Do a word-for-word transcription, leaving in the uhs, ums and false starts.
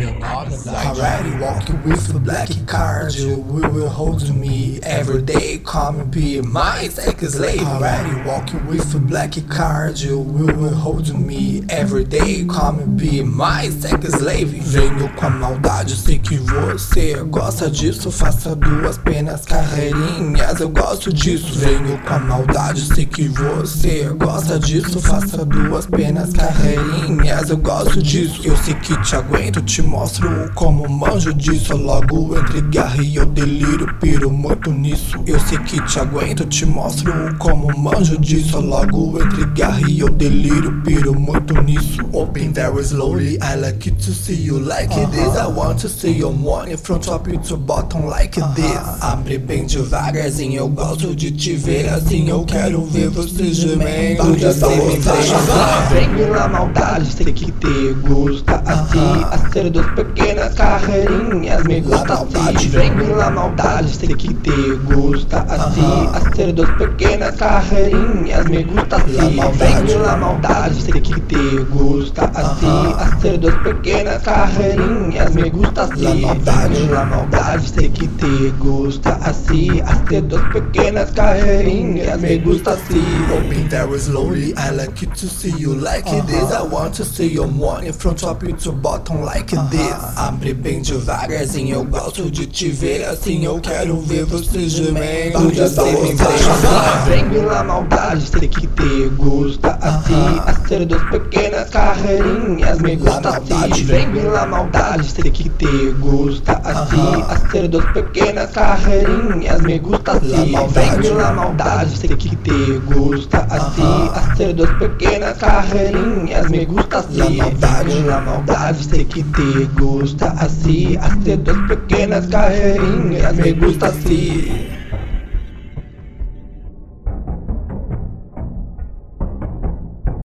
meu nome é Zay. Already walking with a black card, you will hold me every day, come and be my second slave. Already walking with a black card, you will hold me every day, come and be my second slave. Venho com a maldade, sei que você gosta disso, faça duas penas carreirinhas, eu gosto disso. Venho com a maldade, sei que você gosta disso, faça duas penas carreirinhas, eu gosto disso. Eu sei que te aguento, te mostro como manjo disso. Logo entre guerra e eu delírio, piro muito nisso. Eu sei que te aguento, te mostro como manjo disso. Logo entre guerra e eu delírio, piro muito nisso. Open very slowly, I like it to see you like uh -huh. this. I want to see your money from top to bottom like uh -huh. this. Abre bem devagarzinho, eu gosto de te ver assim. Eu quero ver você gemendo. Vem pela maldade, sei que te gusta assim. Hacer duas pequenas carreirinhas, me gusta assim. Vem pela maldade, sei que te gusta assim. Hacer duas pequenas carreirinhas, me gusta assim. Vem pela maldade, sei que te gusta assim. Hacer duas pequenas carreirinhas, me gusta assim. Vem pela maldade, sei que te gusta assim. Hacer duas pequenas carreirinhas, me gusta assim. Open very slowly, I like it to see you like this. I want to see your money from top to bottom like this. Abre bem devagarzinho, eu gosto de te ver assim. Eu quero ver você gemendo. Vem pela maldade, sei que te gusta assim. Hacer duas pequenas carreirinhas, me gusta assim. Vem pela maldade, sei que te gusta assim. Hacer duas pequenas carreirinhas, me gusta assim. Vem pela maldade, sei que te gusta assim. Hacer duas pequenas carreirinhas, me gusta assim. Vem pela maldade, sei que te gusta assim. Hacer duas pequenas carreirinhas, me gusta assim.